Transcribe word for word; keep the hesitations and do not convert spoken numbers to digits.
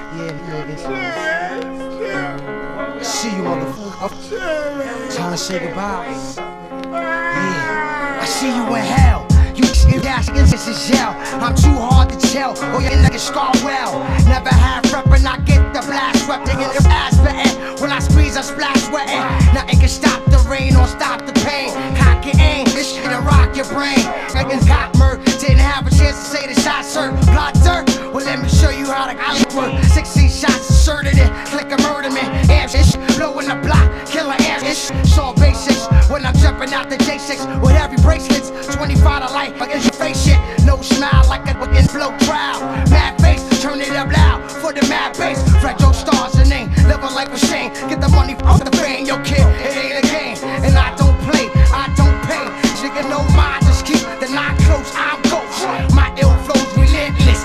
See you, motherfucker. Time to say goodbye. Yeah, I see you in hell. You in gas, this is jail. I'm too hard to tell, or your niggas scar well. Never have rep and I get the blast rep. They get their ass betting. When I squeeze, I splash wetting. Nothing can stop the rain or stop the pain. Cock your aim, this shit will rock your brain. Niggas got murked, didn't have a chance to say the shot, sir. Blood dirt, well let me show you how to work. sixteen shots inserted in, click a murder man. Amps, ish, blowing the block, killer amps, ish. So basics, when I'm jumping out the J six with every bracelets, twenty-five to life, against your face shit. No smile like a fucking flow crowd. Mad face, turn it up loud for the mad bass. Retro stars the name, live a life of shame. Get the money off the fame, yo kid, it ain't a game. And I